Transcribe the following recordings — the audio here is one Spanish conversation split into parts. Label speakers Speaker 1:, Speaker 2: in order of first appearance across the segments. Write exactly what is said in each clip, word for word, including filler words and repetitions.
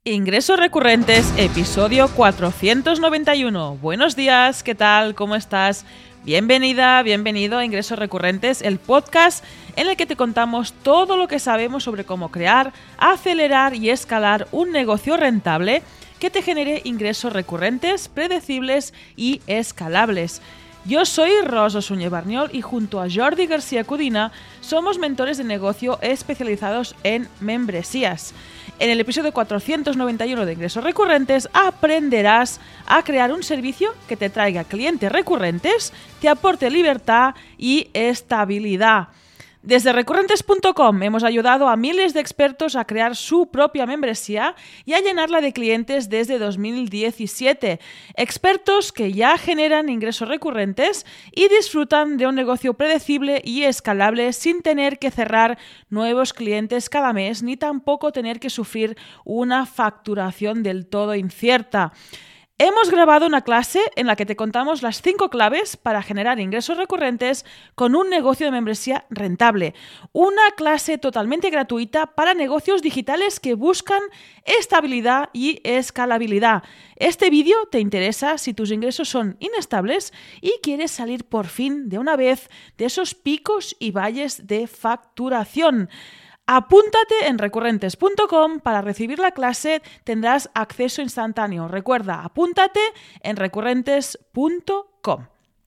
Speaker 1: Ingresos recurrentes, episodio cuatrocientos noventa y uno. Buenos días, ¿qué tal? ¿Cómo estás? Bienvenida, bienvenido a Ingresos Recurrentes, el podcast en el que te contamos todo lo que sabemos sobre cómo crear, acelerar y escalar un negocio rentable que te genere ingresos recurrentes, predecibles y escalables. Yo soy Rosa Suñé Barniol y junto a Jordi García Cudina somos mentores de negocio especializados en membresías. En el episodio cuatrocientos noventa y uno de Ingresos Recurrentes aprenderás a crear un servicio que te traiga clientes recurrentes, te aporte libertad y estabilidad. Desde recurrentes punto com hemos ayudado a miles de expertos a crear su propia membresía y a llenarla de clientes desde dos mil diecisiete. Expertos que ya generan ingresos recurrentes y disfrutan de un negocio predecible y escalable sin tener que cerrar nuevos clientes cada mes ni tampoco tener que sufrir una facturación del todo incierta. Hemos grabado una clase en la que te contamos las cinco claves para generar ingresos recurrentes con un negocio de membresía rentable. Una clase totalmente gratuita para negocios digitales que buscan estabilidad y escalabilidad. Este vídeo te interesa si tus ingresos son inestables y quieres salir por fin de una vez de esos picos y valles de facturación. Apúntate en recurrentes punto com para recibir la clase, tendrás acceso instantáneo. Recuerda, apúntate en recurrentes punto com.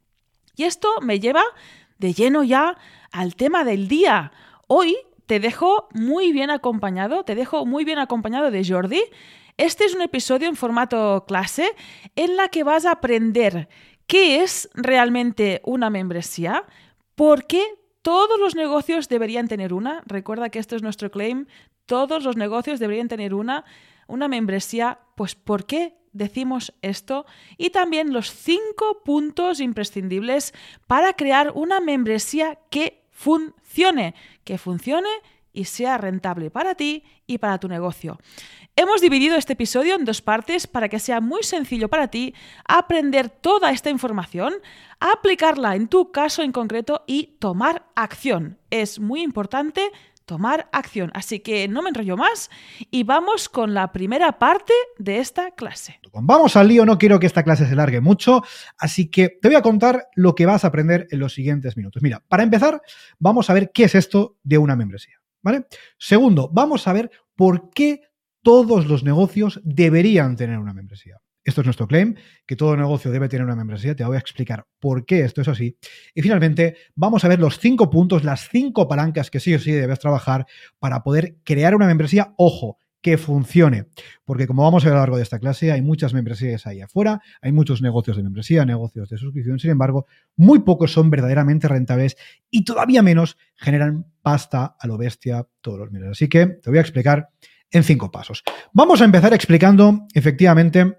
Speaker 1: Y esto me lleva de lleno ya al tema del día. Hoy te dejo muy bien acompañado, te dejo muy bien acompañado de Jordi. Este es un episodio en formato clase en la que vas a aprender qué es realmente una membresía, por qué todos los negocios deberían tener una. Recuerda que esto es nuestro claim. Todos los negocios deberían tener una, una membresía. Pues, ¿por qué decimos esto? Y también los cinco puntos imprescindibles para crear una membresía que funcione. Que funcione y sea rentable para ti y para tu negocio. Hemos dividido este episodio en dos partes para que sea muy sencillo para ti aprender toda esta información, aplicarla en tu caso en concreto y tomar acción. Es muy importante tomar acción. Así que no me enrollo más y vamos con la primera parte de esta clase.
Speaker 2: Vamos al lío, no quiero que esta clase se largue mucho, así que te voy a contar lo que vas a aprender en los siguientes minutos. Mira, para empezar, vamos a ver qué es esto de una membresía, ¿vale? Segundo, vamos a ver por qué todos los negocios deberían tener una membresía. Esto es nuestro claim, que todo negocio debe tener una membresía. Te voy a explicar por qué esto es así. Y finalmente, vamos a ver los cinco puntos, las cinco palancas que sí o sí debes trabajar para poder crear una membresía, ojo, que funcione. Porque como vamos a ver a lo largo de esta clase, hay muchas membresías ahí afuera, hay muchos negocios de membresía, negocios de suscripción. Sin embargo, muy pocos son verdaderamente rentables y todavía menos generan pasta a lo bestia todos los meses. Así que te voy a explicar en cinco pasos. Vamos a empezar explicando, efectivamente,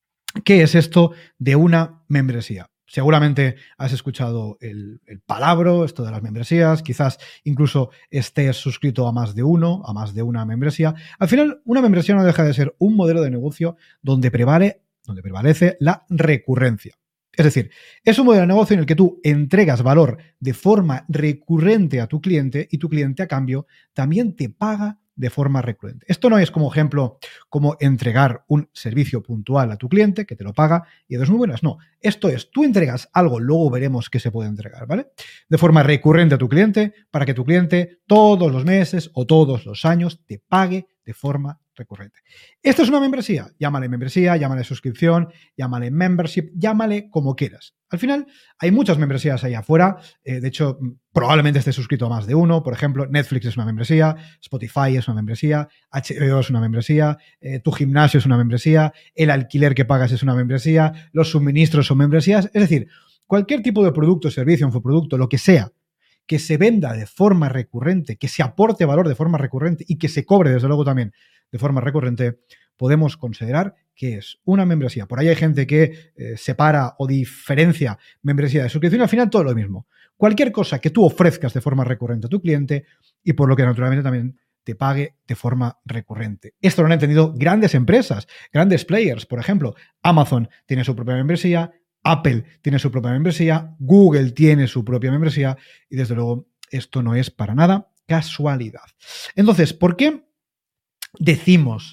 Speaker 2: qué es esto de una membresía. Seguramente has escuchado el, el palabro, esto de las membresías, quizás incluso estés suscrito a más de uno, a más de una membresía. Al final, una membresía no deja de ser un modelo de negocio donde prevale, donde prevalece la recurrencia. Es decir, es un modelo de negocio en el que tú entregas valor de forma recurrente a tu cliente y tu cliente a cambio también te paga de forma recurrente. Esto no es como ejemplo como entregar un servicio puntual a tu cliente que te lo paga y de dos muy buenas. No, esto es, tú entregas algo, luego veremos qué se puede entregar, ¿vale? De forma recurrente a tu cliente para que tu cliente todos los meses o todos los años te pague de forma recurrente. Esto es una membresía. Llámale membresía, llámale suscripción, llámale membership, llámale como quieras. Al final, hay muchas membresías ahí afuera. Eh, de hecho, probablemente estés suscrito a más de uno. Por ejemplo, Netflix es una membresía, Spotify es una membresía, H B O es una membresía, eh, tu gimnasio es una membresía, el alquiler que pagas es una membresía, los suministros son membresías. Es decir, cualquier tipo de producto, servicio, infoproducto, lo que sea, que se venda de forma recurrente, que se aporte valor de forma recurrente y que se cobre, desde luego, también de forma recurrente, podemos considerar que es una membresía. Por ahí hay gente que eh, separa o diferencia membresía de suscripción. Al final todo lo mismo. Cualquier cosa que tú ofrezcas de forma recurrente a tu cliente y por lo que naturalmente también te pague de forma recurrente. Esto lo han entendido grandes empresas, grandes players. Por ejemplo, Amazon tiene su propia membresía, Apple tiene su propia membresía, Google tiene su propia membresía y desde luego esto no es para nada casualidad. Entonces, ¿por qué decimos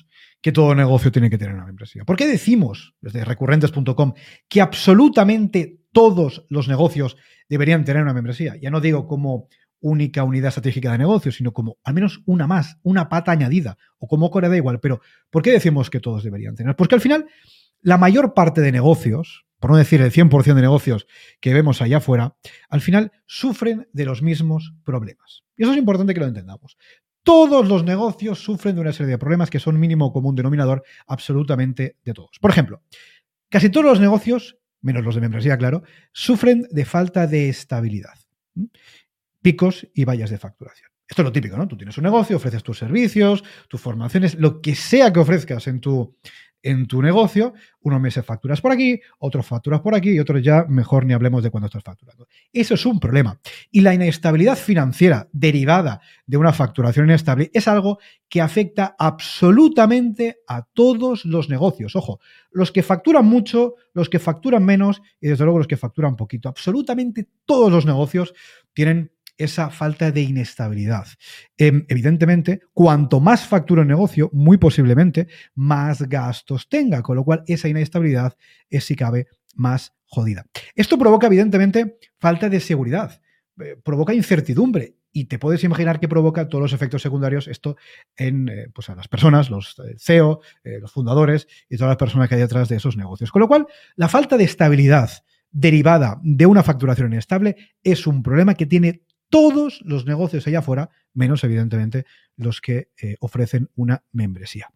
Speaker 2: que todo negocio tiene que tener una membresía? ¿Por qué decimos desde recurrentes punto com que absolutamente todos los negocios deberían tener una membresía? Ya no digo como única unidad estratégica de negocio, sino como al menos una más, una pata añadida, o como core, da igual. Pero ¿por qué decimos que todos deberían tener? Porque al final la mayor parte de negocios, por no decir el cien por ciento de negocios que vemos allá afuera, al final sufren de los mismos problemas. Y eso es importante que lo entendamos. Todos los negocios sufren de una serie de problemas que son mínimo común denominador absolutamente de todos. Por ejemplo, casi todos los negocios, menos los de membresía, claro, sufren de falta de estabilidad. ¿Mm? Picos y vallas de facturación. Esto es lo típico, ¿no? Tú tienes un negocio, ofreces tus servicios, tus formaciones, lo que sea que ofrezcas en tu, en tu negocio, unos meses facturas por aquí, otros facturas por aquí y otros ya mejor ni hablemos de cuándo estás facturando. Eso es un problema. Y la inestabilidad financiera derivada de una facturación inestable es algo que afecta absolutamente a todos los negocios. Ojo, los que facturan mucho, los que facturan menos y desde luego los que facturan poquito. Absolutamente todos los negocios tienen esa falta de inestabilidad. Eh, evidentemente, cuanto más factura un negocio, muy posiblemente, más gastos tenga, con lo cual esa inestabilidad es, si cabe, más jodida. Esto provoca, evidentemente, falta de seguridad, eh, provoca incertidumbre y te puedes imaginar que provoca todos los efectos secundarios esto en eh, pues a las personas, los eh, C E O, eh, los fundadores y todas las personas que hay detrás de esos negocios. Con lo cual, la falta de estabilidad derivada de una facturación inestable es un problema que tiene todos los negocios allá afuera, menos evidentemente los que eh, ofrecen una membresía.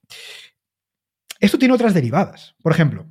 Speaker 2: Esto tiene otras derivadas. Por ejemplo,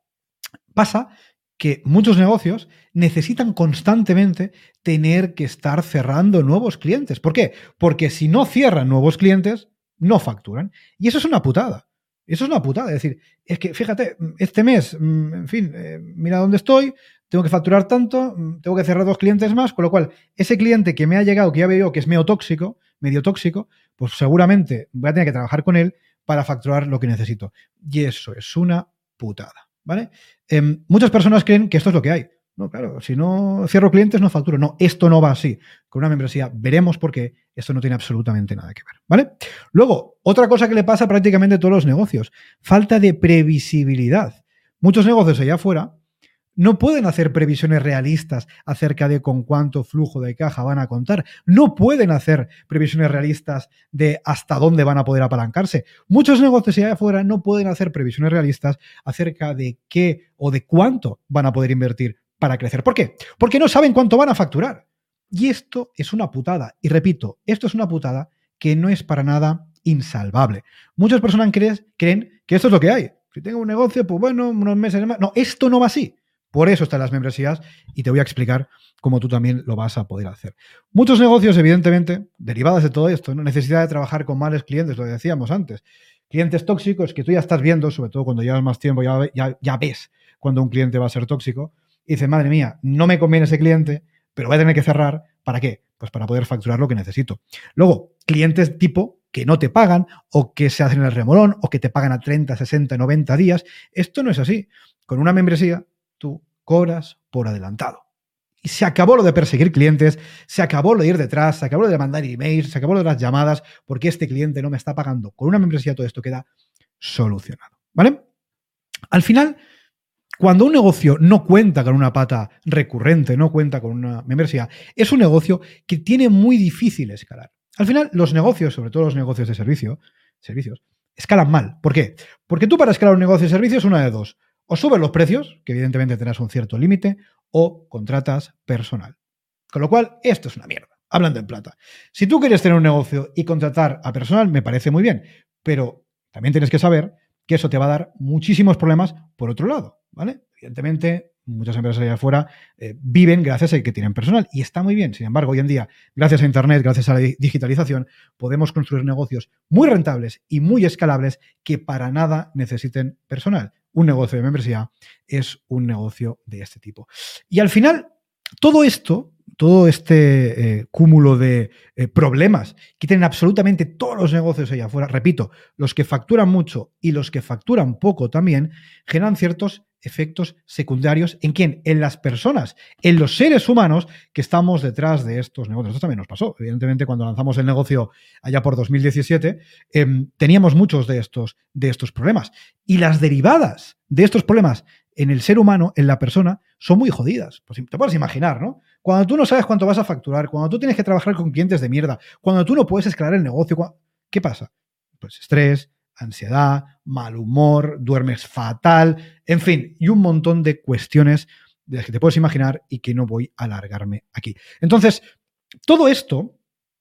Speaker 2: pasa que muchos negocios necesitan constantemente tener que estar cerrando nuevos clientes. ¿Por qué? Porque si no cierran nuevos clientes, no facturan. Y eso es una putada. Eso es una putada. Es decir, es que fíjate, este mes, en fin, eh, mira dónde estoy, tengo que facturar tanto, tengo que cerrar dos clientes más, con lo cual ese cliente que me ha llegado, que ya veo que es medio tóxico, medio tóxico, pues seguramente voy a tener que trabajar con él para facturar lo que necesito. Y eso es una putada, ¿vale? Eh, muchas personas creen que esto es lo que hay. No, claro, si no cierro clientes no facturo. No, esto no va así. Con una membresía veremos por qué esto no tiene absolutamente nada que ver, ¿vale? Luego, otra cosa que le pasa a prácticamente todos los negocios, falta de previsibilidad. Muchos negocios allá afuera no pueden hacer previsiones realistas acerca de con cuánto flujo de caja van a contar. No pueden hacer previsiones realistas de hasta dónde van a poder apalancarse. Muchos negocios allá afuera no pueden hacer previsiones realistas acerca de qué o de cuánto van a poder invertir para crecer. ¿Por qué? Porque no saben cuánto van a facturar. Y esto es una putada. Y repito, esto es una putada que no es para nada insalvable. Muchas personas creen, creen que esto es lo que hay. Si tengo un negocio, pues bueno, unos meses más. No, esto no va así. Por eso están las membresías y te voy a explicar cómo tú también lo vas a poder hacer. Muchos negocios, evidentemente, derivados de todo esto, ¿no? Necesidad de trabajar con malos clientes, lo decíamos antes. Clientes tóxicos que tú ya estás viendo, sobre todo cuando llevas más tiempo, ya, ya, ya ves cuando un cliente va a ser tóxico. Y dices, madre mía, no me conviene ese cliente, pero voy a tener que cerrar. ¿Para qué? Pues para poder facturar lo que necesito. Luego, clientes tipo que no te pagan o que se hacen el remolón o que te pagan a treinta, sesenta, noventa días. Esto no es así. Con una membresía tú cobras por adelantado. Y se acabó lo de perseguir clientes, se acabó lo de ir detrás, se acabó lo de mandar emails, se acabó lo de las llamadas, porque este cliente no me está pagando. Con una membresía todo esto queda solucionado, ¿vale? Al final, cuando un negocio no cuenta con una pata recurrente, no cuenta con una membresía, es un negocio que tiene muy difícil escalar. Al final, los negocios, sobre todo los negocios de servicio, servicios, escalan mal. ¿Por qué? Porque tú para escalar un negocio de servicios, una de dos. O subes los precios, que evidentemente tendrás un cierto límite, o contratas personal. Con lo cual, esto es una mierda. Hablando en plata. Si tú quieres tener un negocio y contratar a personal, me parece muy bien. Pero también tienes que saber que eso te va a dar muchísimos problemas por otro lado, ¿vale? Evidentemente, muchas empresas allá afuera eh, viven gracias a que tienen personal y está muy bien. Sin embargo, hoy en día, gracias a Internet, gracias a la digitalización, podemos construir negocios muy rentables y muy escalables que para nada necesiten personal. Un negocio de membresía es un negocio de este tipo. Y al final, todo esto, todo este eh, cúmulo de eh, problemas que tienen absolutamente todos los negocios allá afuera, repito, los que facturan mucho y los que facturan poco también, generan ciertos efectos secundarios. ¿En quién? En las personas, en los seres humanos que estamos detrás de estos negocios. Esto también nos pasó. Evidentemente, cuando lanzamos el negocio allá por dos mil diecisiete, eh, teníamos muchos de estos, de estos problemas. Y las derivadas de estos problemas en el ser humano, en la persona, son muy jodidas. Pues te puedes imaginar, ¿no? Cuando tú no sabes cuánto vas a facturar, cuando tú tienes que trabajar con clientes de mierda, cuando tú no puedes escalar el negocio, ¿qué pasa? Pues estrés, ansiedad, mal humor, duermes fatal, en fin, y un montón de cuestiones de las que te puedes imaginar y que no voy a alargarme aquí. Entonces, todo esto,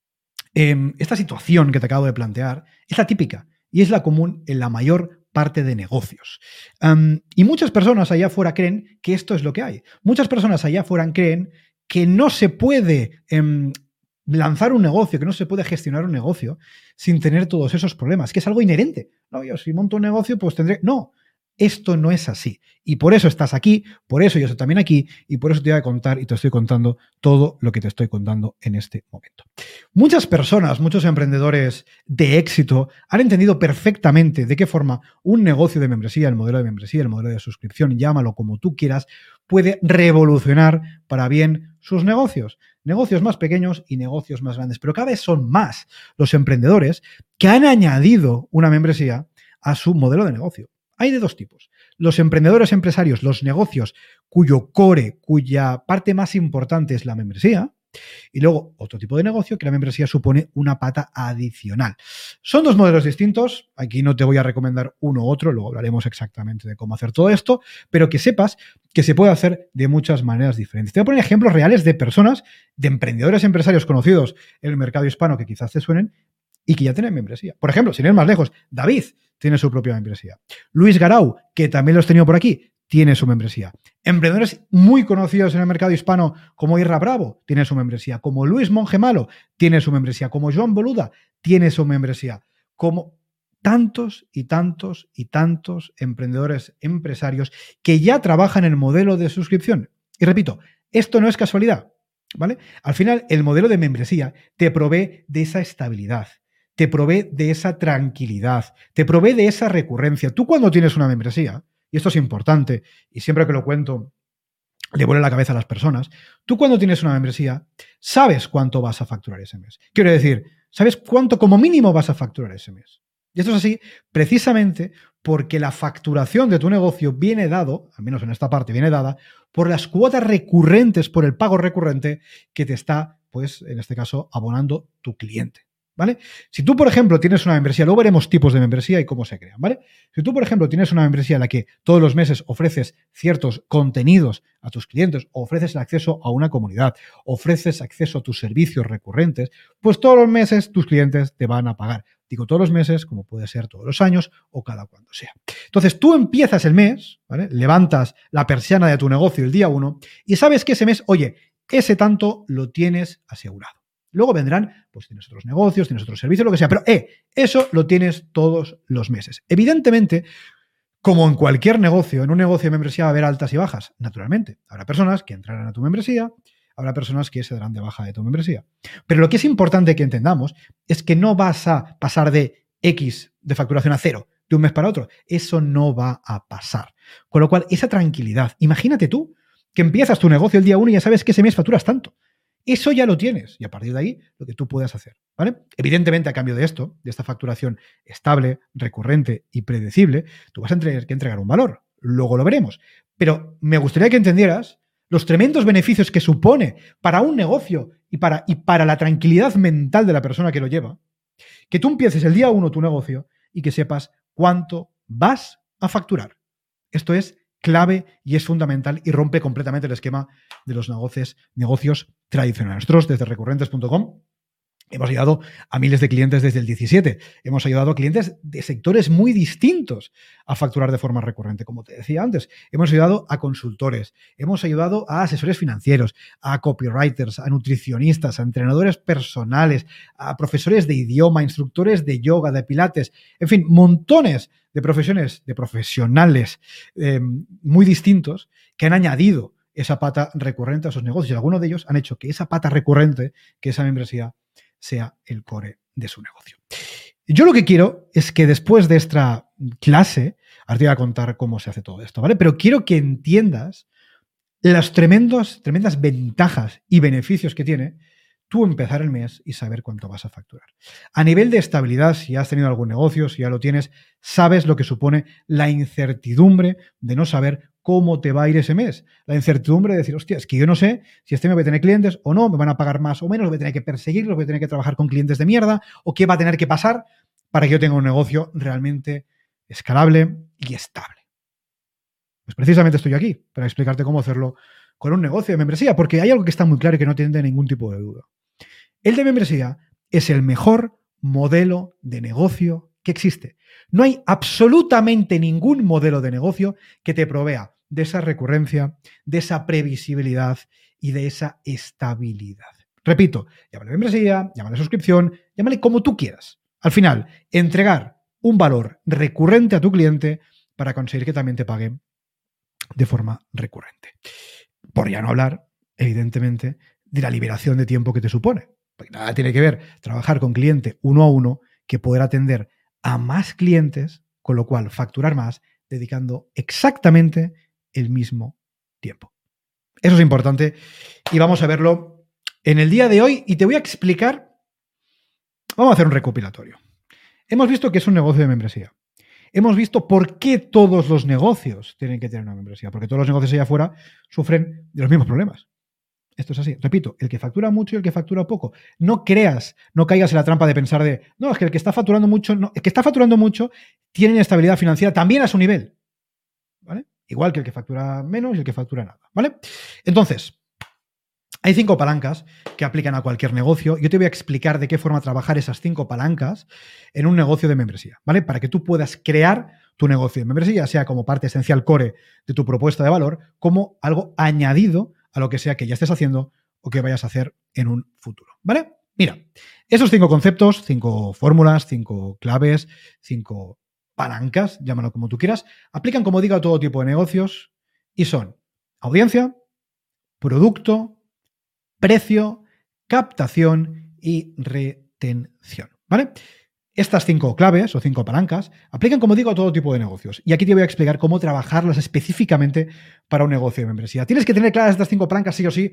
Speaker 2: eh, esta situación que te acabo de plantear, es la típica y es la común en la mayor parte de negocios. Um, y muchas personas allá afuera creen que esto es lo que hay. Muchas personas allá afuera creen que no se puede um, lanzar un negocio, que no se puede gestionar un negocio sin tener todos esos problemas, que es algo inherente. No, yo si monto un negocio, pues tendré... No, esto no es así. Y por eso estás aquí, por eso yo estoy también aquí, y por eso te voy a contar y te estoy contando todo lo que te estoy contando en este momento. Muchas personas, muchos emprendedores de éxito han entendido perfectamente de qué forma un negocio de membresía, el modelo de membresía, el modelo de suscripción, llámalo como tú quieras, puede revolucionar para bien sus negocios. Negocios más pequeños y negocios más grandes. Pero cada vez son más los emprendedores que han añadido una membresía a su modelo de negocio. Hay de dos tipos. Los emprendedores empresarios, los negocios cuyo core, cuya parte más importante es la membresía, y luego otro tipo de negocio que la membresía supone una pata adicional. Son dos modelos distintos. Aquí no te voy a recomendar uno u otro, luego hablaremos exactamente de cómo hacer todo esto, pero que sepas que se puede hacer de muchas maneras diferentes. Te voy a poner ejemplos reales de personas, de emprendedores empresarios conocidos en el mercado hispano que quizás te suenen y que ya tienen membresía. Por ejemplo, sin ir más lejos, David tiene su propia membresía. Luis Garau, que también lo has tenido por aquí, tiene su membresía. Emprendedores muy conocidos en el mercado hispano como Irra Bravo, tiene su membresía. Como Luis Mongemalo, tiene su membresía. Como Joan Boluda, tiene su membresía. Como tantos y tantos y tantos emprendedores empresarios que ya trabajan en el modelo de suscripción. Y repito, esto no es casualidad, ¿vale? Al final, el modelo de membresía te provee de esa estabilidad, te provee de esa tranquilidad, te provee de esa recurrencia. Tú cuando tienes una membresía, y esto es importante, y siempre que lo cuento le vuela la cabeza a las personas, tú cuando tienes una membresía sabes cuánto vas a facturar ese mes. Quiero decir, sabes cuánto como mínimo vas a facturar ese mes. Y esto es así precisamente porque la facturación de tu negocio viene dado, al menos en esta parte viene dada, por las cuotas recurrentes, por el pago recurrente que te está, pues en este caso, abonando tu cliente. ¿Vale? Si tú, por ejemplo, tienes una membresía, luego veremos tipos de membresía y cómo se crean, ¿vale? Si tú, por ejemplo, tienes una membresía en la que todos los meses ofreces ciertos contenidos a tus clientes, ofreces el acceso a una comunidad, ofreces acceso a tus servicios recurrentes, pues todos los meses tus clientes te van a pagar. Digo todos los meses, como puede ser todos los años o cada cuando sea. Entonces, tú empiezas el mes, ¿vale? Levantas la persiana de tu negocio el día uno y sabes que ese mes, oye, ese tanto lo tienes asegurado. Luego vendrán, pues tienes otros negocios, tienes otros servicios, lo que sea, pero eh, eso lo tienes todos los meses. Evidentemente, como en cualquier negocio, en un negocio de membresía va a haber altas y bajas, naturalmente. Habrá personas que entrarán a tu membresía, habrá personas que se darán de baja de tu membresía. Pero lo que es importante que entendamos es que no vas a pasar de X de facturación a cero de un mes para otro. Eso no va a pasar. Con lo cual, esa tranquilidad, imagínate tú que empiezas tu negocio el día uno y ya sabes que ese mes facturas tanto. Eso ya lo tienes y a partir de ahí lo que tú puedas hacer, ¿vale? Evidentemente, a cambio de esto, de esta facturación estable, recurrente y predecible, tú vas a tener que entregar un valor. Luego lo veremos. Pero me gustaría que entendieras los tremendos beneficios que supone para un negocio y para, y para la tranquilidad mental de la persona que lo lleva, que tú empieces el día uno tu negocio y que sepas cuánto vas a facturar. Esto es clave y es fundamental y rompe completamente el esquema de los negocios, negocios tradicionales. Nosotros desde recurrentes punto com hemos ayudado a miles de clientes desde el diecisiete. Hemos ayudado a clientes de sectores muy distintos a facturar de forma recurrente. Como te decía antes, hemos ayudado a consultores, hemos ayudado a asesores financieros, a copywriters, a nutricionistas, a entrenadores personales, a profesores de idioma, instructores de yoga, de pilates, en fin, montones de profesiones, de profesionales eh, muy distintos que han añadido esa pata recurrente a sus negocios. Y algunos de ellos han hecho que esa pata recurrente, que esa membresía, sea el core de su negocio. Yo lo que quiero es que después de esta clase, ahora te voy a contar cómo se hace todo esto, ¿vale? Pero quiero que entiendas las tremendos, tremendas ventajas y beneficios que tiene tú empezar el mes y saber cuánto vas a facturar. A nivel de estabilidad, si has tenido algún negocio, si ya lo tienes, sabes lo que supone la incertidumbre de no saber cómo te va a ir ese mes. La incertidumbre de decir, hostia, es que yo no sé si este mes voy a tener clientes o no, me van a pagar más o menos, voy a tener que perseguirlos, voy a tener que trabajar con clientes de mierda, o qué va a tener que pasar para que yo tenga un negocio realmente escalable y estable. Pues precisamente estoy aquí para explicarte cómo hacerlo con un negocio de membresía, porque hay algo que está muy claro y que no tiene ningún tipo de duda. El de membresía es el mejor modelo de negocio que existe. No hay absolutamente ningún modelo de negocio que te provea de esa recurrencia, de esa previsibilidad y de esa estabilidad. Repito, llámale membresía, llámale suscripción, llámale como tú quieras. Al final, entregar un valor recurrente a tu cliente para conseguir que también te pague de forma recurrente. Por ya no hablar, evidentemente, de la liberación de tiempo que te supone. Porque nada tiene que ver trabajar con cliente uno a uno que poder atender a más clientes, con lo cual facturar más, dedicando exactamente el mismo tiempo. Eso es importante y vamos a verlo en el día de hoy y te voy a explicar, vamos a hacer un recopilatorio. Hemos visto que es un negocio de membresía. Hemos visto por qué todos los negocios tienen que tener una membresía, porque todos los negocios allá afuera sufren de los mismos problemas. Esto es así. Repito, el que factura mucho y el que factura poco. No creas, no caigas en la trampa de pensar de, no, es que el que está facturando mucho, no, el que está facturando mucho tiene inestabilidad financiera también a su nivel. ¿Vale? Igual que el que factura menos y el que factura nada. ¿Vale? Entonces, hay cinco palancas que aplican a cualquier negocio. Yo te voy a explicar de qué forma trabajar esas cinco palancas en un negocio de membresía, ¿vale? Para que tú puedas crear tu negocio de membresía, sea como parte esencial core de tu propuesta de valor, como algo añadido a lo que sea que ya estés haciendo o que vayas a hacer en un futuro, ¿vale? Mira, esos cinco conceptos, cinco fórmulas, cinco claves, cinco palancas, llámalo como tú quieras, aplican, como digo, a todo tipo de negocios y son audiencia, producto, precio, captación y retención, ¿vale? Estas cinco claves o cinco palancas aplican, como digo, a todo tipo de negocios. Y aquí te voy a explicar cómo trabajarlas específicamente para un negocio de membresía. Tienes que tener claras estas cinco palancas sí o sí,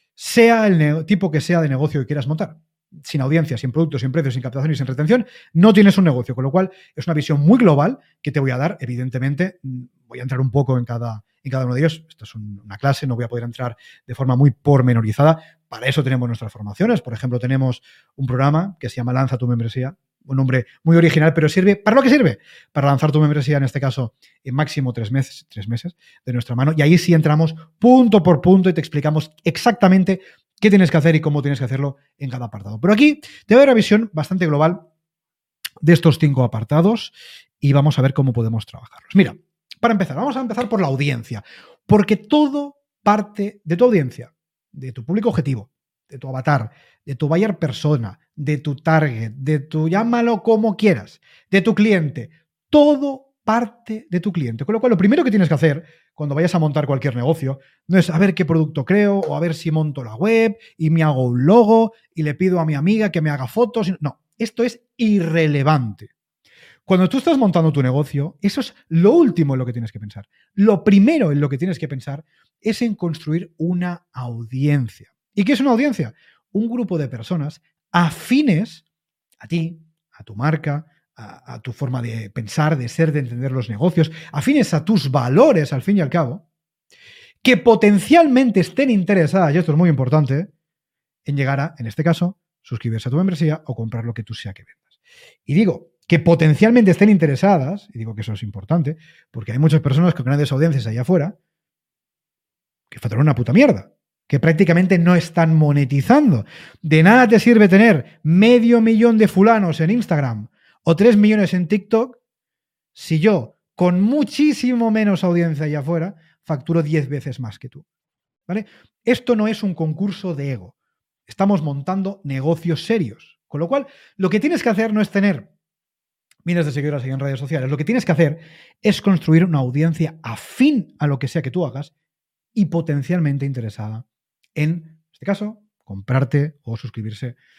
Speaker 2: sea el tipo que sea de negocio que quieras montar. Sin audiencia, sin producto, sin precio, sin captación y sin retención, no tienes un negocio. Con lo cual, es una visión muy global que te voy a dar. Evidentemente, voy a entrar un poco en cada, en cada uno de ellos. Esto es un, una clase, no voy a poder entrar de forma muy pormenorizada. Para eso tenemos nuestras formaciones. Por ejemplo, tenemos un programa que se llama Lanza tu membresía. Un nombre muy original, pero sirve. ¿Para lo que sirve? Para lanzar tu membresía, en este caso, en máximo tres meses, tres meses de nuestra mano. Y ahí sí entramos punto por punto y te explicamos exactamente qué tienes que hacer y cómo tienes que hacerlo en cada apartado. Pero aquí te voy a dar una visión bastante global de estos cinco apartados y vamos a ver cómo podemos trabajarlos. Mira, para empezar, vamos a empezar por la audiencia, porque todo parte de tu audiencia, de tu público objetivo, de tu avatar, de tu buyer persona, de tu target, de tu, llámalo como quieras, de tu cliente. Todo parte de tu cliente. Con lo cual, lo primero que tienes que hacer cuando vayas a montar cualquier negocio no es a ver qué producto creo o a ver si monto la web y me hago un logo y le pido a mi amiga que me haga fotos. No, esto es irrelevante. Cuando tú estás montando tu negocio, eso es lo último en lo que tienes que pensar. Lo primero en lo que tienes que pensar es en construir una audiencia. ¿Y qué es una audiencia? Un grupo de personas afines a ti, a tu marca, a, a tu forma de pensar, de ser, de entender los negocios, afines a tus valores, al fin y al cabo, que potencialmente estén interesadas, y esto es muy importante, en llegar a, en este caso, suscribirse a tu membresía o comprar lo que tú sea que vendas. Y digo que potencialmente estén interesadas, y digo que eso es importante, porque hay muchas personas con grandes audiencias allá afuera que facturan una puta mierda, que prácticamente no están monetizando. De nada te sirve tener medio millón de fulanos en Instagram o tres millones en TikTok si yo, con muchísimo menos audiencia allá afuera, facturo diez veces más que tú. ¿Vale? Esto no es un concurso de ego. Estamos montando negocios serios. Con lo cual, lo que tienes que hacer no es tener miles de seguidores en redes sociales. Lo que tienes que hacer es construir una audiencia afín a lo que sea que tú hagas y potencialmente interesada en, en este caso, comprarte o suscribirse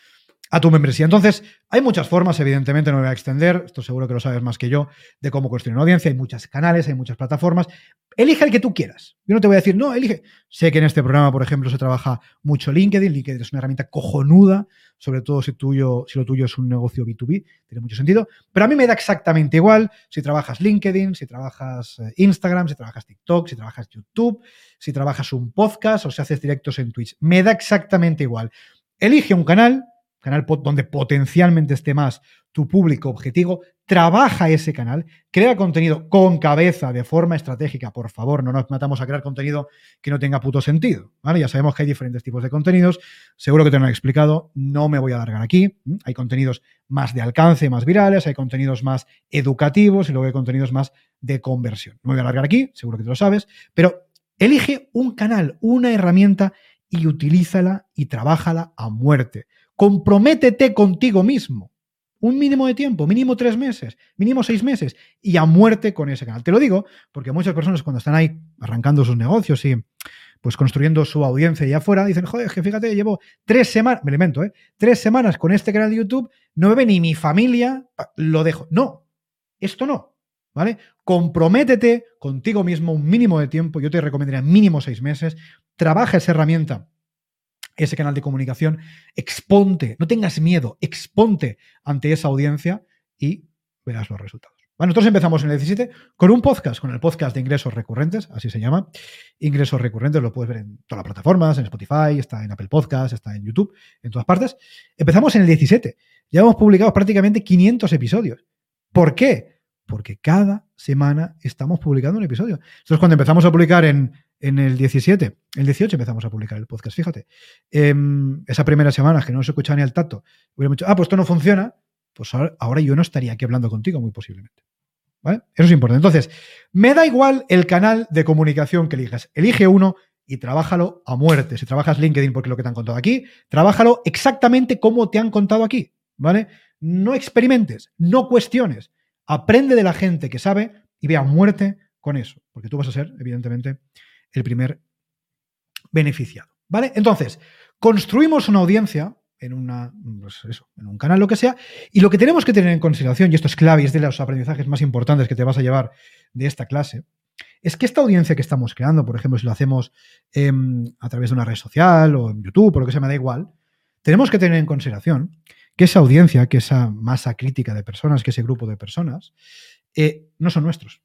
Speaker 2: a tu membresía. Entonces, hay muchas formas, evidentemente no me voy a extender, esto seguro que lo sabes más que yo, de cómo construir una audiencia. Hay muchos canales, hay muchas plataformas. Elige el que tú quieras. Yo no te voy a decir, no, elige. Sé que en este programa, por ejemplo, se trabaja mucho LinkedIn. LinkedIn es una herramienta cojonuda, sobre todo si, tuyo, si lo tuyo es un negocio B dos B, tiene mucho sentido. Pero a mí me da exactamente igual si trabajas LinkedIn, si trabajas Instagram, si trabajas TikTok, si trabajas YouTube, si trabajas un podcast o si haces directos en Twitch. Me da exactamente igual. Elige un canal, canal donde potencialmente esté más tu público objetivo, trabaja ese canal, crea contenido con cabeza, de forma estratégica, por favor, no nos matamos a crear contenido que no tenga puto sentido, ¿vale? Ya sabemos que hay diferentes tipos de contenidos, seguro que te lo han explicado, no me voy a alargar aquí, hay contenidos más de alcance, más virales, hay contenidos más educativos y luego hay contenidos más de conversión. No me voy a alargar aquí, seguro que te lo sabes, pero elige un canal, una herramienta y utilízala y trabájala a muerte. Comprométete contigo mismo. Un mínimo de tiempo, mínimo tres meses, mínimo seis meses y a muerte con ese canal. Te lo digo porque muchas personas cuando están ahí arrancando sus negocios y pues construyendo su audiencia allá afuera, dicen, joder, es que fíjate, llevo tres semanas, me invento, ¿eh? Tres semanas con este canal de YouTube, no me ve ni mi familia, lo dejo. No, esto no, ¿vale? Comprométete contigo mismo un mínimo de tiempo, yo te recomendaría mínimo seis meses, trabaja esa herramienta, ese canal de comunicación, exponte, no tengas miedo, exponte ante esa audiencia y verás los resultados. Bueno, nosotros empezamos en el diecisiete con un podcast, con el podcast de ingresos recurrentes, así se llama. Ingresos recurrentes, lo puedes ver en todas las plataformas, en Spotify, está en Apple Podcasts, está en YouTube, en todas partes. Empezamos en el diecisiete. Ya hemos publicado prácticamente quinientos episodios. ¿Por qué? Porque cada semana estamos publicando un episodio. Entonces, cuando empezamos a publicar en En el diecisiete, el dieciocho empezamos a publicar el podcast, fíjate. Eh, esa primera semana que no se escuchaba ni al tacto, hubiéramos dicho, ah, pues esto no funciona, pues ahora, ahora yo no estaría aquí hablando contigo, muy posiblemente. ¿Vale? Eso es importante. Entonces, me da igual el canal de comunicación que elijas. Elige uno y trabájalo a muerte. Si trabajas LinkedIn, porque es lo que te han contado aquí, trabájalo exactamente como te han contado aquí, ¿vale? No experimentes, no cuestiones. Aprende de la gente que sabe y ve a muerte con eso, porque tú vas a ser, evidentemente, el primer beneficiado, ¿vale? Entonces, construimos una audiencia en, una, pues eso, en un canal, lo que sea, y lo que tenemos que tener en consideración, y esto es clave y es de los aprendizajes más importantes que te vas a llevar de esta clase, es que esta audiencia que estamos creando, por ejemplo, si lo hacemos eh, a través de una red social o en YouTube o lo que sea, me da igual, tenemos que tener en consideración que esa audiencia, que esa masa crítica de personas, que ese grupo de personas, eh, no son nuestros,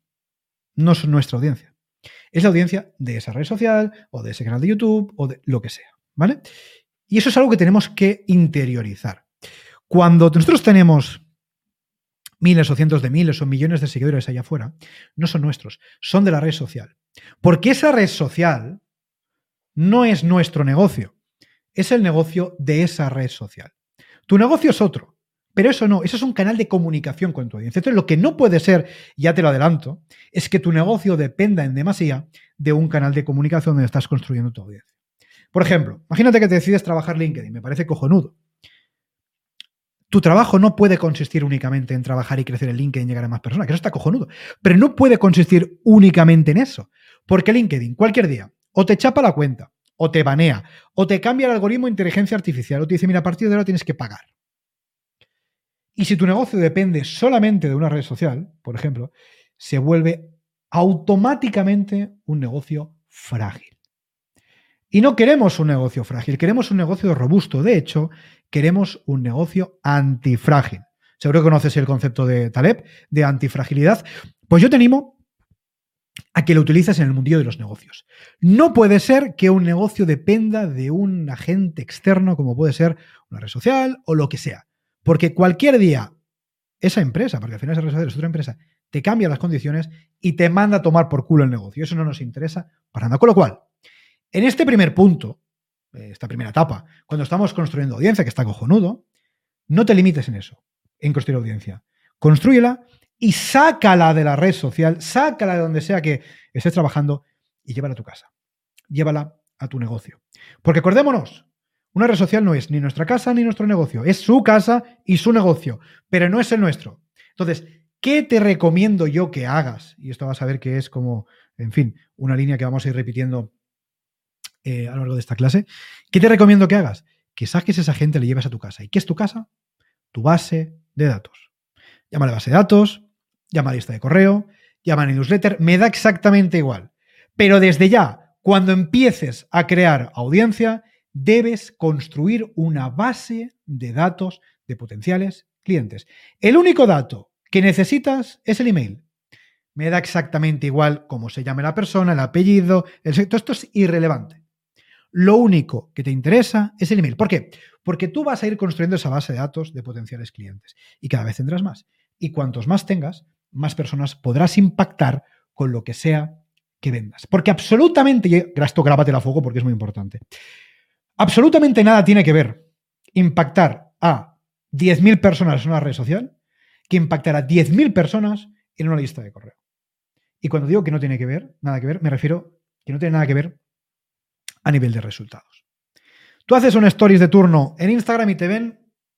Speaker 2: no son nuestra audiencia. Es la audiencia de esa red social o de ese canal de YouTube o de lo que sea, ¿vale? Y eso es algo que tenemos que interiorizar. Cuando nosotros tenemos miles o cientos de miles o millones de seguidores allá afuera, no son nuestros, son de la red social. Porque esa red social no es nuestro negocio, es el negocio de esa red social. Tu negocio es otro. Pero eso no, eso es un canal de comunicación con tu audiencia. Entonces, lo que no puede ser, ya te lo adelanto, es que tu negocio dependa en demasía de un canal de comunicación donde estás construyendo tu audiencia. Por ejemplo, imagínate que te decides trabajar LinkedIn, me parece cojonudo. Tu trabajo no puede consistir únicamente en trabajar y crecer en LinkedIn y llegar a más personas, que eso está cojonudo. Pero no puede consistir únicamente en eso. Porque LinkedIn, cualquier día, o te chapa la cuenta, o te banea, o te cambia el algoritmo de inteligencia artificial, o te dice, mira, a partir de ahora tienes que pagar. Y si tu negocio depende solamente de una red social, por ejemplo, se vuelve automáticamente un negocio frágil. Y no queremos un negocio frágil, queremos un negocio robusto. De hecho, queremos un negocio antifrágil. Seguro que conoces el concepto de Taleb, de antifragilidad. Pues yo te animo a que lo utilices en el mundillo de los negocios. No puede ser que un negocio dependa de un agente externo, como puede ser una red social o lo que sea. Porque cualquier día esa empresa, porque al final esa red social es otra empresa, te cambia las condiciones y te manda a tomar por culo el negocio. Eso no nos interesa para nada. Con lo cual, en este primer punto, esta primera etapa, cuando estamos construyendo audiencia, que está cojonudo, no te limites en eso, en construir audiencia. Constrúyela y sácala de la red social, sácala de donde sea que estés trabajando y llévala a tu casa. Llévala a tu negocio. Porque acordémonos, una red social no es ni nuestra casa ni nuestro negocio. Es su casa y su negocio, pero no es el nuestro. Entonces, ¿qué te recomiendo yo que hagas? Y esto vas a ver que es como, en fin, una línea que vamos a ir repitiendo eh, a lo largo de esta clase. ¿Qué te recomiendo que hagas? que saques a esa gente y le lleves a tu casa. ¿Y qué es tu casa? Tu base de datos. Llámale base de datos, llámale lista de correo, llámale newsletter, me da exactamente igual. Pero desde ya, cuando empieces a crear audiencia, debes construir una base de datos de potenciales clientes. El único dato que necesitas es el email. Me da exactamente igual cómo se llame la persona, el apellido, el sexo. Esto es irrelevante. Lo único que te interesa es el email. ¿Por qué? Porque tú vas a ir construyendo esa base de datos de potenciales clientes y cada vez tendrás más. Y cuantos más tengas, más personas podrás impactar con lo que sea que vendas. Porque absolutamente, y esto grábatelo a fuego porque es muy importante, absolutamente nada tiene que ver impactar a diez mil personas en una red social que impactar a diez mil personas en una lista de correo. Y cuando digo que no tiene que ver, nada que ver, me refiero que no tiene nada que ver a nivel de resultados. Tú haces un stories de turno en Instagram y te ven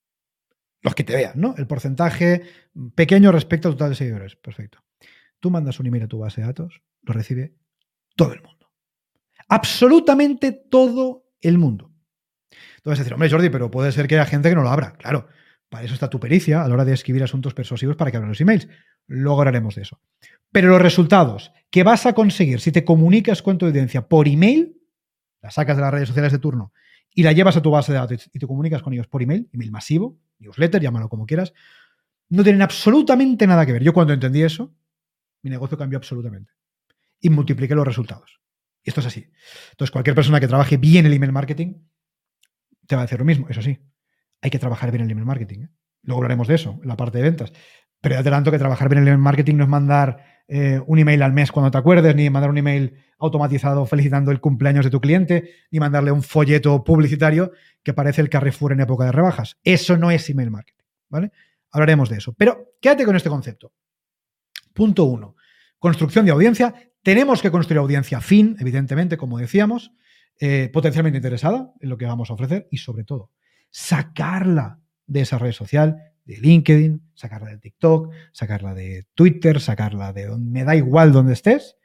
Speaker 2: los que te vean, ¿no? El porcentaje pequeño respecto al total de seguidores. Perfecto. Tú mandas un email a tu base de datos, lo recibe todo el mundo. Absolutamente todo el mundo. Tú vas a decir, hombre, Jordi, pero puede ser que haya gente que no lo abra. Claro, para eso está tu pericia a la hora de escribir asuntos persuasivos para que abran los emails. Luego hablaremos de eso. Pero los resultados que vas a conseguir si te comunicas con tu audiencia por email, la sacas de las redes sociales de turno y la llevas a tu base de datos y te comunicas con ellos por email, email masivo, newsletter, llámalo como quieras, no tienen absolutamente nada que ver. Yo cuando entendí eso, mi negocio cambió absolutamente y multipliqué los resultados. Y esto es así. Entonces, cualquier persona que trabaje bien el email marketing te va a decir lo mismo. Eso sí, hay que trabajar bien el email marketing, ¿eh? Luego hablaremos de eso, en la parte de ventas. Pero ya te adelanto que trabajar bien el email marketing no es mandar eh, un email al mes cuando te acuerdes, ni mandar un email automatizado felicitando el cumpleaños de tu cliente, ni mandarle un folleto publicitario que parece el Carrefour en época de rebajas. Eso no es email marketing, ¿vale? Hablaremos de eso. Pero quédate con este concepto. Punto uno. Construcción de audiencia. Tenemos que construir audiencia fin, evidentemente, como decíamos, eh, potencialmente interesada en lo que vamos a ofrecer y, sobre todo, sacarla de esa red social, de LinkedIn, sacarla de TikTok, sacarla de Twitter, sacarla de donde me da igual donde estés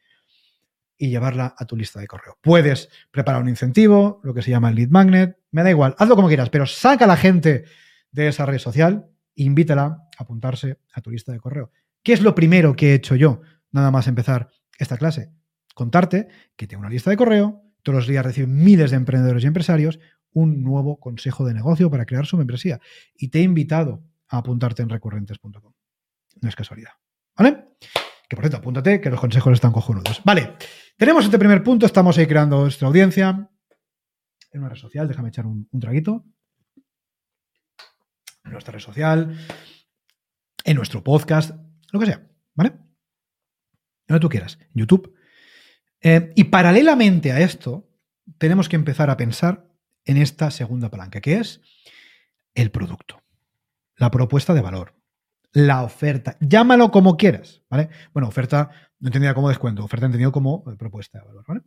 Speaker 2: y llevarla a tu lista de correo. Puedes preparar un incentivo, lo que se llama el lead magnet, me da igual, hazlo como quieras, pero saca a la gente de esa red social e invítala a apuntarse a tu lista de correo. ¿Qué es lo primero que he hecho yo nada más empezar esta clase? Contarte que tengo una lista de correo, todos los días reciben miles de emprendedores y empresarios un nuevo consejo de negocio para crear su membresía. Y te he invitado a apuntarte en recurrentes punto com. No es casualidad. ¿Vale? Que por cierto, apúntate, que los consejos están cojonudos. Vale, tenemos este primer punto, estamos ahí creando nuestra audiencia en una red social. Déjame echar un, un traguito. En nuestra red social, en nuestro podcast, lo que sea. ¿Vale? Donde tú quieras, en YouTube. Eh, y paralelamente a esto, tenemos que empezar a pensar en esta segunda palanca, que es el producto, la propuesta de valor, la oferta. Llámalo como quieras, ¿vale? Bueno, oferta no entendida como descuento, oferta entendido como propuesta de valor, ¿vale?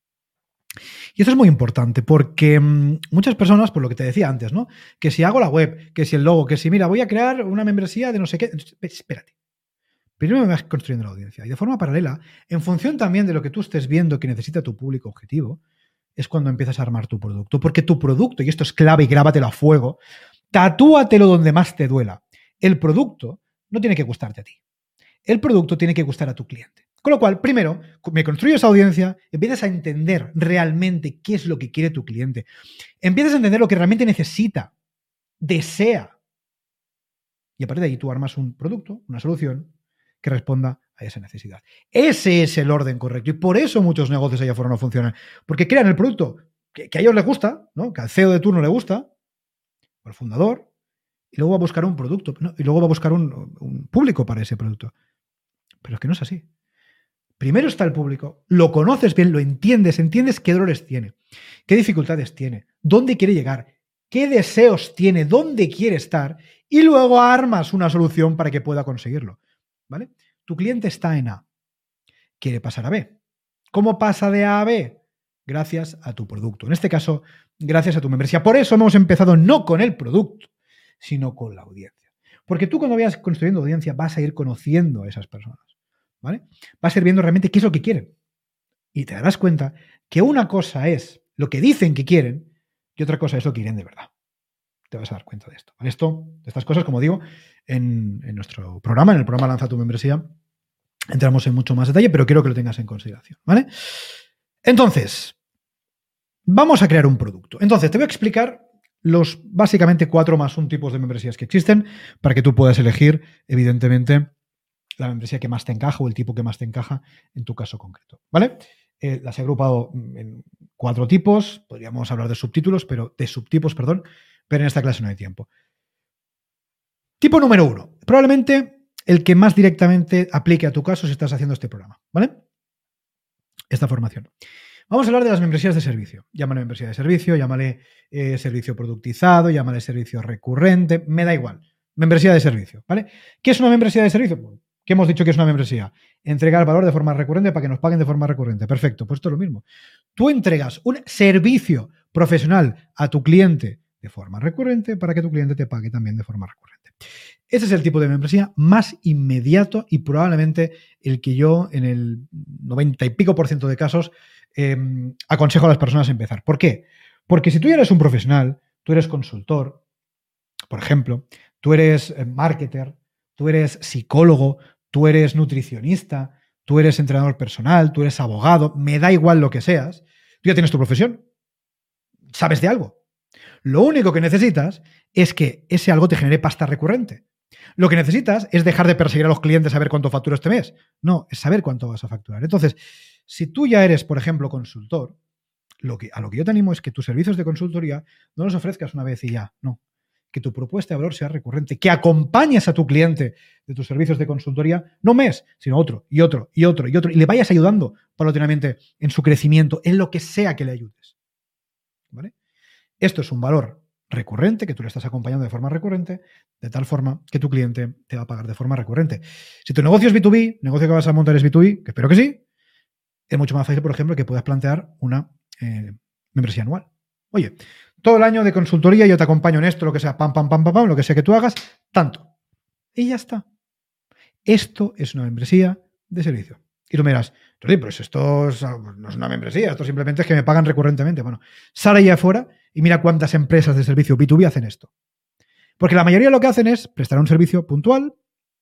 Speaker 2: Y esto es muy importante porque mmm, muchas personas, por lo que te decía antes, ¿no? Que si hago la web, que si el logo, que si, mira, voy a crear una membresía de no sé qué. Espérate. Primero me vas construyendo la audiencia y de forma paralela, en función también de lo que tú estés viendo que necesita tu público objetivo, es cuando empiezas a armar tu producto. Porque tu producto, y esto es clave y grábatelo a fuego, tatúatelo donde más te duela. El producto no tiene que gustarte a ti. El producto tiene que gustar a tu cliente. Con lo cual, primero, me construyes esa audiencia, empiezas a entender realmente qué es lo que quiere tu cliente. Empiezas a entender lo que realmente necesita, desea. Y a partir de ahí tú armas un producto, una solución que responda a esa necesidad. Ese es el orden correcto. Y por eso muchos negocios allá afuera no funcionan. Porque crean el producto que, que a ellos les gusta, ¿no? Que al C E O de turno le gusta, o al fundador, y luego va a buscar un producto, ¿no? Y luego va a buscar un, un público para ese producto. Pero es que no es así. Primero está el público, lo conoces bien, lo entiendes, entiendes qué dolores tiene, qué dificultades tiene, dónde quiere llegar, qué deseos tiene, dónde quiere estar, y luego armas una solución para que pueda conseguirlo. ¿Vale? Tu cliente está en A. Quiere pasar a B. ¿Cómo pasa de A a B? Gracias a tu producto. En este caso, gracias a tu membresía. Por eso hemos empezado no con el producto, sino con la audiencia. Porque tú cuando vayas construyendo audiencia vas a ir conociendo a esas personas. ¿Vale? Vas a ir viendo realmente qué es lo que quieren. Y te darás cuenta que una cosa es lo que dicen que quieren y otra cosa es lo que quieren de verdad. te vas a dar cuenta de esto. ¿Vale? Esto, estas cosas, como digo, en, en nuestro programa, en el programa Lanza tu Membresía, entramos en mucho más detalle, pero quiero que lo tengas en consideración. ¿Vale? Entonces, vamos a crear un producto. Entonces, te voy a explicar los básicamente cuatro más un tipos de membresías que existen para que tú puedas elegir, evidentemente, la membresía que más te encaja o el tipo que más te encaja en tu caso concreto. ¿Vale? Eh, las he agrupado en cuatro tipos. Podríamos hablar de subtítulos, pero de subtipos, perdón, pero en esta clase no hay tiempo. Tipo número uno. Probablemente el que más directamente aplique a tu caso si estás haciendo este programa. ¿Vale? Esta formación. Vamos a hablar de las membresías de servicio. Llámale membresía de servicio, llámale eh, servicio productizado, llámale servicio recurrente, me da igual. Membresía de servicio, ¿vale? ¿Qué es una membresía de servicio? Pues, ¿qué hemos dicho que es una membresía? Entregar valor de forma recurrente para que nos paguen de forma recurrente. Perfecto, pues esto es lo mismo. Tú entregas un servicio profesional a tu cliente de forma recurrente para que tu cliente te pague también de forma recurrente. Ese es el tipo de membresía más inmediato y probablemente el que yo en el noventa y pico por ciento de casos eh, aconsejo a las personas a empezar. ¿Por qué? Porque si tú ya eres un profesional, tú eres consultor, por ejemplo, tú eres marketer, tú eres psicólogo, tú eres nutricionista, tú eres entrenador personal, tú eres abogado, me da igual lo que seas, tú ya tienes tu profesión, sabes de algo. Lo único que necesitas es que ese algo te genere pasta recurrente. Lo que necesitas es dejar de perseguir a los clientes a ver cuánto facturas este mes. No, es saber cuánto vas a facturar. Entonces, si tú ya eres, por ejemplo, consultor, lo que, a lo que yo te animo es que tus servicios de consultoría no los ofrezcas una vez y ya, no. Que tu propuesta de valor sea recurrente, que acompañes a tu cliente de tus servicios de consultoría, no un mes, sino otro, y otro, y otro, y otro, y le vayas ayudando paulatinamente en su crecimiento, en lo que sea que le ayudes. ¿Vale? Esto es un valor recurrente, que tú le estás acompañando de forma recurrente, de tal forma que tu cliente te va a pagar de forma recurrente. Si tu negocio es B dos B, el negocio que vas a montar es B dos B, que espero que sí, es mucho más fácil, por ejemplo, que puedas plantear una eh, membresía anual. Oye, todo el año de consultoría yo te acompaño en esto, lo que sea, pam, pam, pam, pam, pam, lo que sea que tú hagas, tanto. Y ya está. Esto es una membresía de servicio. Y tú me dirás, pero esto es, no es una membresía, esto simplemente es que me pagan recurrentemente. Bueno, sal ahí afuera y mira cuántas empresas de servicio B dos B hacen esto. Porque la mayoría lo que hacen es prestar un servicio puntual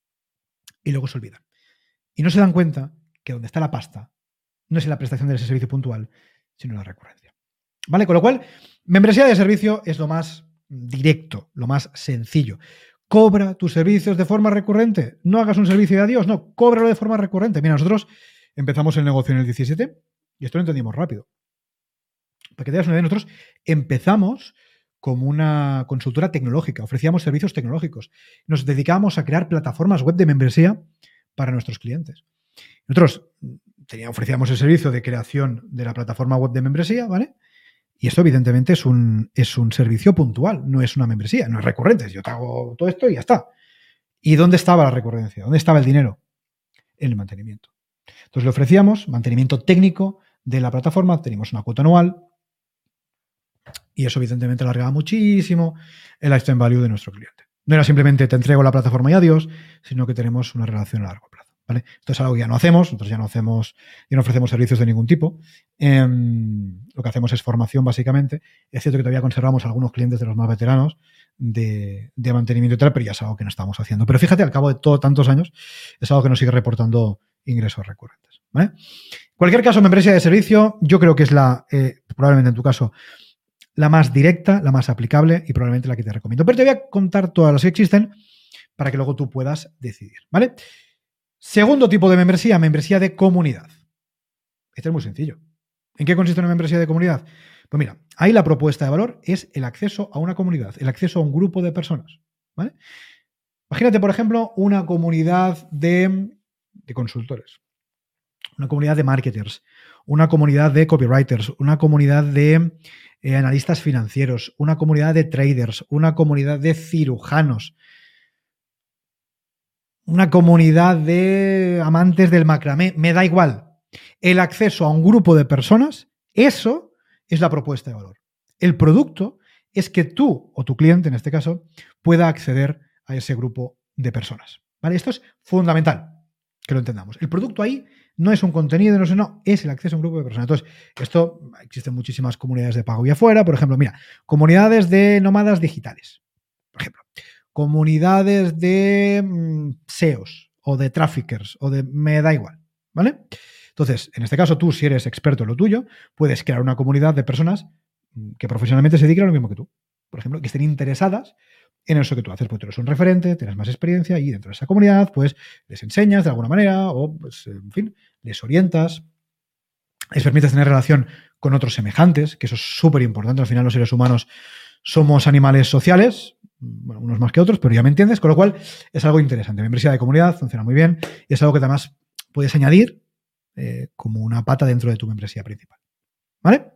Speaker 2: y luego se olvidan. Y no se dan cuenta que donde está la pasta no es en la prestación de ese servicio puntual, sino en la recurrencia. ¿Vale? Con lo cual, membresía de servicio es lo más directo, lo más sencillo. Cobra tus servicios de forma recurrente. No hagas un servicio de adiós, no, cóbralo de forma recurrente. Mira, nosotros empezamos el negocio en el diecisiete y esto lo entendimos rápido. Para que te das una idea, nosotros empezamos como una consultora tecnológica, ofrecíamos servicios tecnológicos. Nos dedicábamos a crear plataformas web de membresía para nuestros clientes. Nosotros teníamos, ofrecíamos el servicio de creación de la plataforma web de membresía, ¿vale? Y esto evidentemente es un, es un servicio puntual, no es una membresía, no es recurrente. Yo te hago todo esto y ya está. ¿Y dónde estaba la recurrencia? ¿Dónde estaba el dinero? En el mantenimiento. Entonces le ofrecíamos mantenimiento técnico de la plataforma, teníamos una cuota anual y eso evidentemente alargaba muchísimo el lifetime value de nuestro cliente. No era simplemente te entrego la plataforma y adiós, sino que tenemos una relación a largo plazo. ¿Vale? Esto es algo que ya no hacemos, nosotros ya no hacemos, ya no ofrecemos servicios de ningún tipo. Eh, lo que hacemos es formación, básicamente. Es cierto que todavía conservamos algunos clientes de los más veteranos de, de mantenimiento y tal, pero ya es algo que no estamos haciendo. Pero fíjate, al cabo de todo, tantos años, es algo que nos sigue reportando ingresos recurrentes. ¿Vale? En cualquier caso, membresía de servicio, yo creo que es la, eh, probablemente en tu caso, la más directa, la más aplicable y probablemente la que te recomiendo. Pero te voy a contar todas las que existen para que luego tú puedas decidir. ¿Vale? Segundo tipo de membresía, membresía de comunidad. Este es muy sencillo. ¿En qué consiste una membresía de comunidad? Pues mira, ahí la propuesta de valor es el acceso a una comunidad, el acceso a un grupo de personas. ¿Vale? Imagínate, por ejemplo, una comunidad de, de consultores, una comunidad de marketers, una comunidad de copywriters, una comunidad de eh, analistas financieros, una comunidad de traders, una comunidad de cirujanos, una comunidad de amantes del macramé, me da igual. El acceso a un grupo de personas, eso es la propuesta de valor. El producto es que tú o tu cliente, en este caso, pueda acceder a ese grupo de personas. ¿Vale? Esto es fundamental que lo entendamos. El producto ahí no es un contenido, no, sé, no, es el acceso a un grupo de personas. Entonces, esto, existen muchísimas comunidades de pago y afuera. Por ejemplo, mira, comunidades de nómadas digitales. por ejemplo, comunidades de mm, S E Os o de traffickers o de me da igual, ¿vale? Entonces, en este caso, tú, si eres experto en lo tuyo, puedes crear una comunidad de personas que profesionalmente se dediquen a lo mismo que tú. Por ejemplo, que estén interesadas en eso que tú haces, porque tú eres un referente, tienes más experiencia y dentro de esa comunidad, pues, les enseñas de alguna manera o, pues, en fin, les orientas, les permites tener relación con otros semejantes, que eso es súper importante. Al final, los seres humanos somos animales sociales, bueno, unos más que otros, pero ya me entiendes, con lo cual es algo interesante. Membresía de comunidad funciona muy bien y es algo que además puedes añadir Eh, como una pata dentro de tu membresía principal. ¿Vale?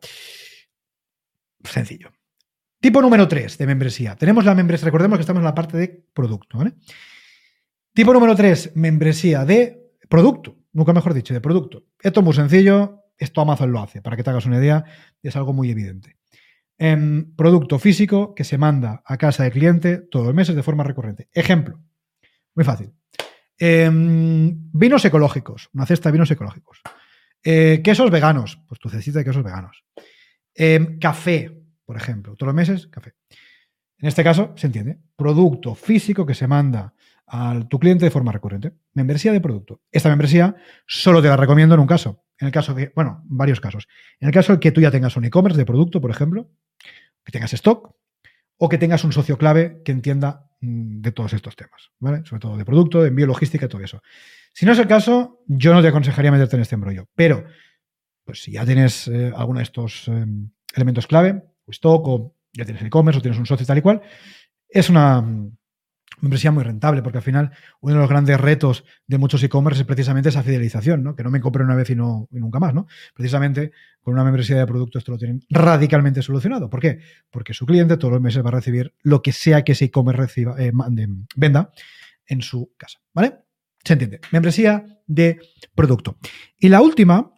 Speaker 2: Sencillo. Tipo número tres de membresía. Tenemos la membresía, recordemos que estamos en la parte de producto, ¿vale? Tipo número tres, membresía de producto. Nunca mejor dicho, de producto. Esto es muy sencillo, esto Amazon lo hace, para que te hagas una idea, es algo muy evidente. Eh, producto físico que se manda a casa del cliente todos los meses de forma recurrente. Ejemplo, muy fácil. Eh, vinos ecológicos, una cesta de vinos ecológicos. Eh, quesos veganos, pues tu cestita de quesos veganos. Eh, café, por ejemplo, todos los meses, café. En este caso, se entiende, producto físico que se manda a tu cliente de forma recurrente. Membresía de producto. Esta membresía solo te la recomiendo en un caso. En el caso que, bueno, varios casos. En el caso de que tú ya tengas un e-commerce de producto, por ejemplo, que tengas stock, o que tengas un socio clave que entienda mmm, de todos estos temas, ¿vale? Sobre todo de producto, de envío, logística y todo eso. Si no es el caso, yo no te aconsejaría meterte en este embrollo. Pero, pues si ya tienes eh, alguno de estos eh, elementos clave, o stock, o ya tienes el e-commerce, o tienes un socio tal y cual, es una membresía muy rentable, porque al final uno de los grandes retos de muchos e-commerce es precisamente esa fidelización, ¿no? Que no me compre una vez y, no, y nunca más, ¿no? Precisamente con una membresía de producto esto lo tienen radicalmente solucionado. ¿Por qué? Porque su cliente todos los meses va a recibir lo que sea que ese e-commerce reciba, eh, mande, venda en su casa, ¿vale? Se entiende. Membresía de producto. Y la última,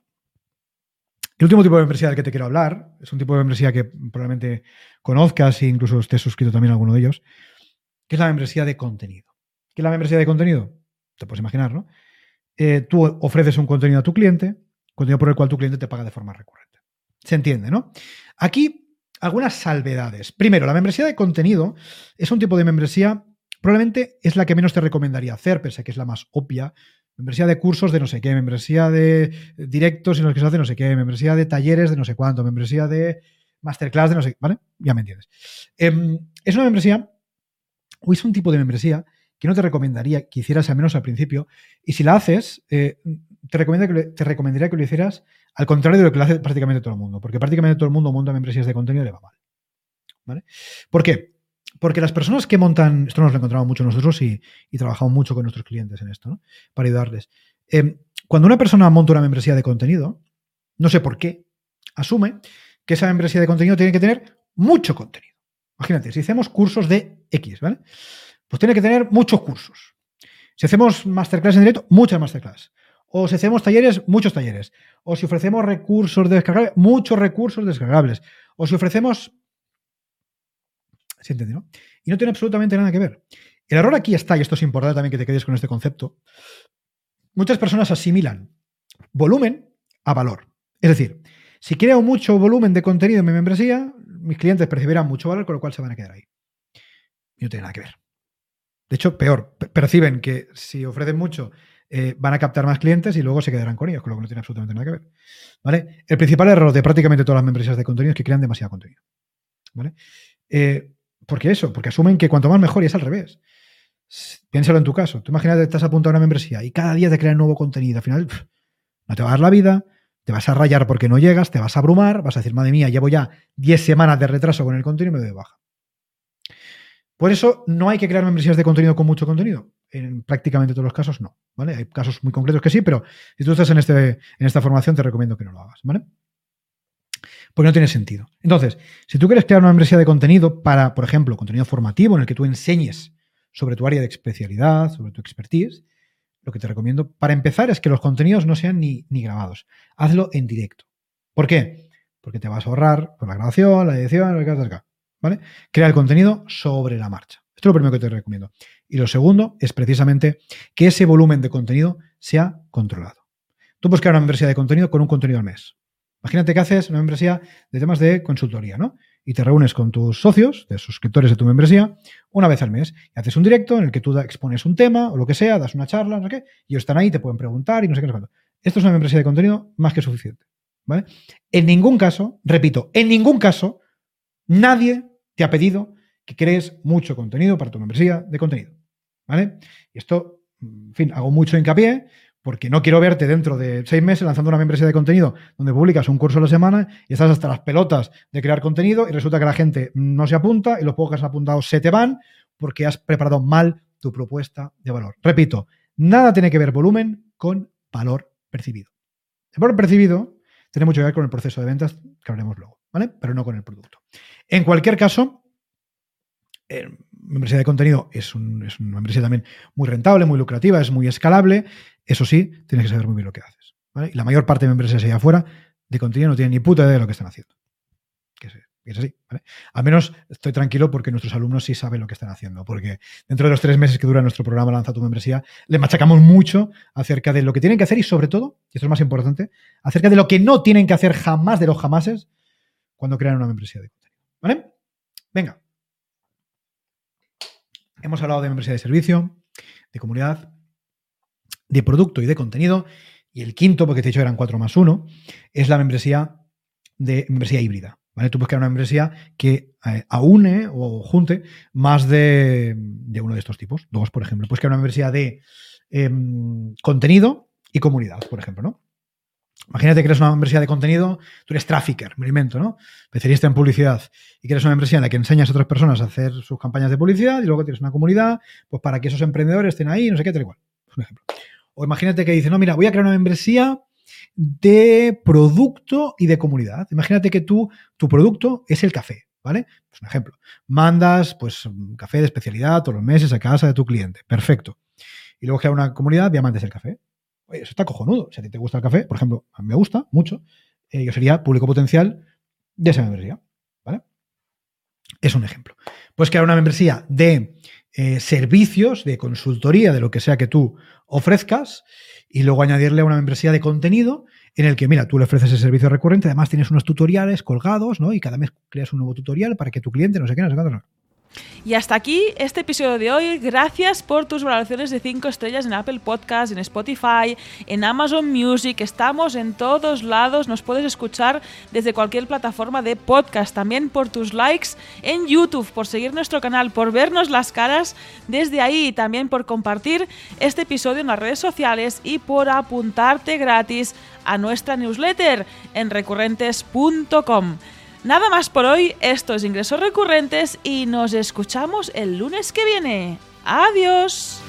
Speaker 2: el último tipo de membresía del que te quiero hablar, es un tipo de membresía que probablemente conozcas e incluso estés suscrito también a alguno de ellos, que es la membresía de contenido. ¿Qué es la membresía de contenido? Te puedes imaginar, ¿no? Eh, tú ofreces un contenido a tu cliente, contenido por el cual tu cliente te paga de forma recurrente. Se entiende, ¿no? Aquí, algunas salvedades. Primero, la membresía de contenido es un tipo de membresía, probablemente es la que menos te recomendaría hacer, pese a que es la más obvia. Membresía de cursos de no sé qué, membresía de directos en los que se hace no sé qué, membresía de talleres de no sé cuánto, membresía de masterclass de no sé qué, ¿vale? Ya me entiendes. Eh, es una membresía o es un tipo de membresía que no te recomendaría que hicieras al menos al principio, y si la haces, eh, te, recomienda que le, te recomendaría que lo hicieras al contrario de lo que lo hace prácticamente todo el mundo, porque prácticamente todo el mundo monta membresías de contenido y le va mal, ¿vale? ¿Por qué? Porque las personas que montan, esto nos lo encontramos mucho nosotros y, y trabajamos mucho con nuestros clientes en esto, ¿no? Para ayudarles. Eh, cuando una persona monta una membresía de contenido, no sé por qué, asume que esa membresía de contenido tiene que tener mucho contenido. Imagínate, si hacemos cursos de X, ¿vale? Pues tiene que tener muchos cursos. Si hacemos masterclass en directo, muchas masterclass. O si hacemos talleres, muchos talleres. O si ofrecemos recursos descargables, muchos recursos descargables. O si ofrecemos... ¿Se entiende, no? Y no tiene absolutamente nada que ver. El error aquí está, y esto es importante también que te quedes con este concepto. Muchas personas asimilan volumen a valor. Es decir, si creo mucho volumen de contenido en mi membresía, mis clientes percibirán mucho valor, con lo cual se van a quedar ahí. Y no tiene nada que ver. De hecho, peor, perciben que si ofrecen mucho, eh, van a captar más clientes y luego se quedarán con ellos, con lo que no tiene absolutamente nada que ver. ¿Vale? El principal error de prácticamente todas las membresías de contenido es que crean demasiado contenido. ¿Vale? Eh, ¿Por qué eso? Porque asumen que cuanto más mejor, y es al revés. Piénsalo en tu caso. Tú imagínate que estás apuntado a una membresía y cada día te crean nuevo contenido. Al final, pff, no te va a dar la vida, te vas a rayar porque no llegas, te vas a abrumar, vas a decir, madre mía, llevo ya diez semanas de retraso con el contenido y me doy de baja. Por eso no hay que crear membresías de contenido con mucho contenido. En prácticamente todos los casos no, ¿vale? Hay casos muy concretos que sí, pero si tú estás en, este, en esta formación te recomiendo que no lo hagas, ¿vale? Porque no tiene sentido. Entonces, si tú quieres crear una membresía de contenido para, por ejemplo, contenido formativo en el que tú enseñes sobre tu área de especialidad, sobre tu expertise, lo que te recomiendo para empezar es que los contenidos no sean ni, ni grabados. Hazlo en directo. ¿Por qué? Porque te vas a ahorrar por la grabación, la edición, el acá, acá, ¿vale? Crea el contenido sobre la marcha. Esto es lo primero que te recomiendo. Y lo segundo es precisamente que ese volumen de contenido sea controlado. Tú puedes crear una membresía de contenido con un contenido al mes. Imagínate que haces una membresía de temas de consultoría, ¿no? y te reúnes con tus socios, de suscriptores de tu membresía, una vez al mes. Y haces un directo en el que tú expones un tema o lo que sea, das una charla, no sé qué, y ellos están ahí, te pueden preguntar y no sé qué, no sé cuánto. Esto es una membresía de contenido más que suficiente, ¿vale? En ningún caso, repito, en ningún caso, nadie te ha pedido que crees mucho contenido para tu membresía de contenido, ¿vale? Y esto, en fin, hago mucho hincapié porque no quiero verte dentro de seis meses lanzando una membresía de contenido donde publicas un curso a la semana y estás hasta las pelotas de crear contenido y resulta que la gente no se apunta y los pocos que han apuntado se te van porque has preparado mal tu propuesta de valor. Repito, nada tiene que ver volumen con valor percibido. El valor percibido tiene mucho que ver con el proceso de ventas que hablaremos luego, ¿vale? Pero no con el producto. En cualquier caso, eh, membresía de contenido es, un, es una membresía también muy rentable, muy lucrativa, es muy escalable. Eso sí, tienes que saber muy bien lo que haces, ¿vale? Y la mayor parte de membresías allá afuera de contenido no tienen ni puta idea de lo que están haciendo. Que es, que es así, ¿vale? Al menos estoy tranquilo porque nuestros alumnos sí saben lo que están haciendo, porque dentro de los tres meses que dura nuestro programa Lanza tu Membresía, le machacamos mucho acerca de lo que tienen que hacer y sobre todo, y esto es más importante, acerca de lo que no tienen que hacer jamás de los jamases cuando crean una membresía de contenido, ¿vale? Venga. Hemos hablado de membresía de servicio, de comunidad, de producto y de contenido. Y el quinto, porque te he dicho eran cuatro más uno, es la membresía de membresía híbrida, ¿vale? Tú puedes crear una membresía que eh, aúne o junte más de, de uno de estos tipos. Dos, por ejemplo. Puedes crear una membresía de eh, contenido y comunidad, por ejemplo, ¿no? Imagínate que eres una membresía de contenido, tú eres trafficker, me lo invento, ¿no? Especialista en publicidad y que eres una membresía en la que enseñas a otras personas a hacer sus campañas de publicidad y luego tienes una comunidad, pues para que esos emprendedores estén ahí, no sé qué, tal igual. Es un ejemplo. O imagínate que dices, no, mira, voy a crear una membresía de producto y de comunidad. Imagínate que tú, tu producto es el café, ¿vale? Es un ejemplo. Mandas, pues, un café de especialidad todos los meses a casa de tu cliente. Perfecto. Y luego crear una comunidad de amantes del café. Oye, eso está cojonudo. Si a ti te gusta el café, por ejemplo, a mí me gusta mucho, eh, yo sería público potencial de esa membresía, ¿vale? Es un ejemplo. Puedes crear una membresía de eh, servicios, de consultoría, de lo que sea que tú ofrezcas, y luego añadirle una membresía de contenido en el que, mira, tú le ofreces el servicio recurrente, además tienes unos tutoriales colgados, ¿no? Y cada mes creas un nuevo tutorial para que tu cliente no sé qué, no sé cuánto, no.
Speaker 1: Y hasta aquí este episodio de hoy. Gracias por tus valoraciones de cinco estrellas en Apple Podcasts, en Spotify, en Amazon Music. Estamos en todos lados. Nos puedes escuchar desde cualquier plataforma de podcast. También por tus likes en YouTube, por seguir nuestro canal, por vernos las caras desde ahí. También por compartir este episodio en las redes sociales y por apuntarte gratis a nuestra newsletter en recurrentes punto com. Nada más por hoy, esto es Ingresos Recurrentes y nos escuchamos el lunes que viene. ¡Adiós!